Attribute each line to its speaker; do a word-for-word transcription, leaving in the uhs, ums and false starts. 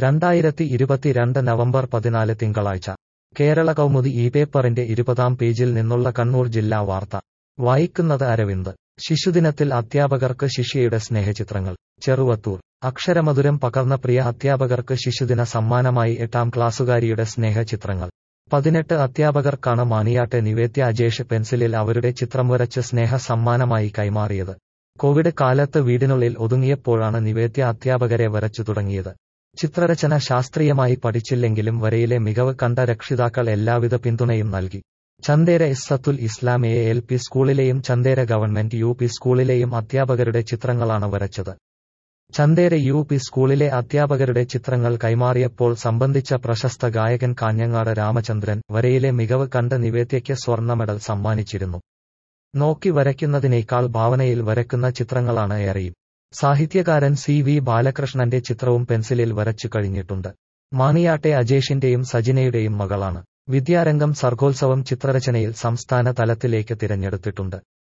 Speaker 1: രണ്ടായിരത്തി ഇരുപത്തിരണ്ട് നവംബർ പതിനാല് തിങ്കളാഴ്ച കേരള കൗമുദി ഈ പേപ്പറിന്റെ ഇരുപതാം പേജിൽ നിന്നുള്ള കണ്ണൂർ ജില്ലാ വാർത്ത വായിക്കുന്നത് അരവിന്ദ്. ശിശുദിനത്തിൽ അധ്യാപകർക്ക് ശിഷ്യയുടെ സ്നേഹചിത്രങ്ങൾ. ചെറുവത്തൂർ. അക്ഷരമധുരം പകർന്ന പ്രിയ അധ്യാപകർക്ക് ശിശുദിന സമ്മാനമായി എട്ടാം ക്ലാസുകാരിയുടെ സ്നേഹചിത്രങ്ങൾ. പതിനെട്ട് അധ്യാപകർക്കാണ് മാണിയാട്ടെ നിവേദ്യ അജേഷ് പെൻസിലിൽ അവരുടെ ചിത്രം വരച്ച് സ്നേഹ സമ്മാനമായി കൈമാറിയത്. കോവിഡ് കാലത്ത് വീടിനുള്ളിൽ ഒതുങ്ങിയപ്പോഴാണ് നിവേദ്യ അധ്യാപകരെ വരച്ചു തുടങ്ങിയത്. ചിത്രരചന ശാസ്ത്രീയമായി പഠിച്ചില്ലെങ്കിലും വരയിലെ മികവ് കണ്ട രക്ഷിതാക്കൾ എല്ലാവിധ പിന്തുണയും നൽകി. Chanthera Izzathul Islam A L P സ്കൂളിലെയും ചന്തേര ഗവൺമെന്റ് യു പി സ്കൂളിലെയും അധ്യാപകരുടെ ചിത്രങ്ങളാണ് വരച്ചത്. ചന്തേര യു പി സ്കൂളിലെ അധ്യാപകരുടെ ചിത്രങ്ങൾ കൈമാറിയപ്പോൾ സംബന്ധിച്ച പ്രശസ്ത ഗായകൻ കാഞ്ഞങ്ങാട് രാമചന്ദ്രൻ വരയിലെ മികവ് കണ്ട് നിവേദ്യയ്ക്ക് സ്വർണ്ണ മെഡൽ സമ്മാനിച്ചിരുന്നു. നോക്കി വരയ്ക്കുന്നതിനേക്കാൾ ഭാവനയിൽ വരയ്ക്കുന്ന ചിത്രങ്ങളാണ് ഏറെയും. സാഹിത്യകാരൻ സി വി ബാലകൃഷ്ണന്റെ ചിത്രവും പെൻസിലിൽ വരച്ചു കഴിഞ്ഞിട്ടുണ്ട്. മാണിയാട്ടെ അജേഷിന്റെയും സജിനയുടെയും മകളാണ്. വിദ്യാരംഗം സർഗോത്സവം ചിത്രരചനയിൽ സംസ്ഥാന തലത്തിലേക്ക് തിരഞ്ഞെടുത്തിട്ടുണ്ട്.